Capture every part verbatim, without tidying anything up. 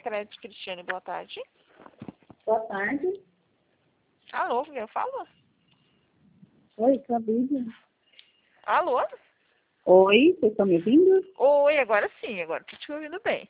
Crédito, Cristiane, boa tarde. Boa tarde. Alô, eu falo? Oi, sou a Bíblia. Alô? Oi, vocês estão me ouvindo? Oi, agora sim, agora tô te ouvindo bem.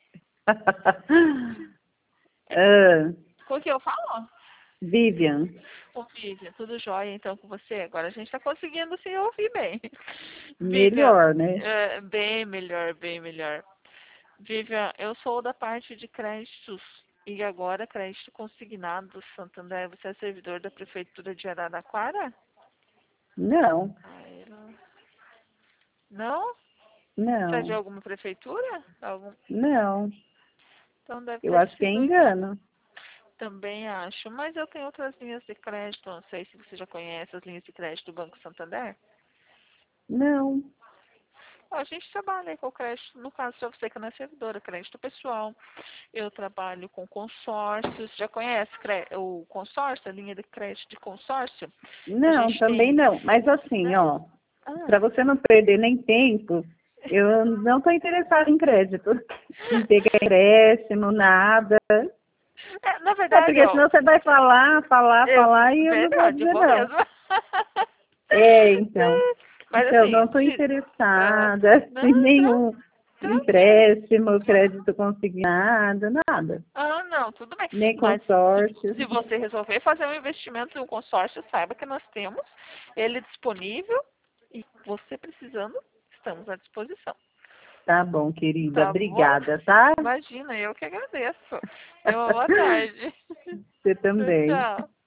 Ah, Com quem eu falo? Vivian. Ô, Vivian, tudo jóia então com você? Agora a gente tá conseguindo se ouvir bem. Vivian, Melhor, né? é, bem melhor, bem melhor. Vivian, eu sou da parte de créditos e agora crédito consignado do Santander. Você é servidor da Prefeitura de Araraquara? Não, Ai, não. Não? Você é de não, alguma prefeitura? Algum... não. Então deve Eu ter acho que é sido engano. também, acho. Mas eu tenho outras linhas de crédito. Não sei se você já conhece as linhas de crédito do Banco Santander. Não. Ó, a gente trabalha com crédito, no caso de você que não é servidora, crédito pessoal. Eu trabalho com consórcios. Já conhece cre- o consórcio, a linha de crédito de consórcio? A Não, gente também tem... não. Mas assim, Não? ó, Ah. para você não perder nem tempo, eu não estou interessada em crédito. Em pegar empréstimo, nada. É, na É, verdade, porque ó, senão você vai falar, falar, eu, falar e eu não vou verdade, eu dizer vou não. mesmo. É, então. Mas Então, assim, não estou se, ah, interessada em não, tran- nenhum tranquilo. empréstimo, crédito consignado, nada. Ah, não, tudo bem. Nem Mas se, consórcio. se você resolver fazer um investimento em um consórcio, saiba que nós temos ele disponível e você precisando, estamos à disposição. Tá bom, querida. Tá bom? Obrigada, tá? Imagina, eu que agradeço. Tenha uma boa tarde. Você Tchau, também. tchau.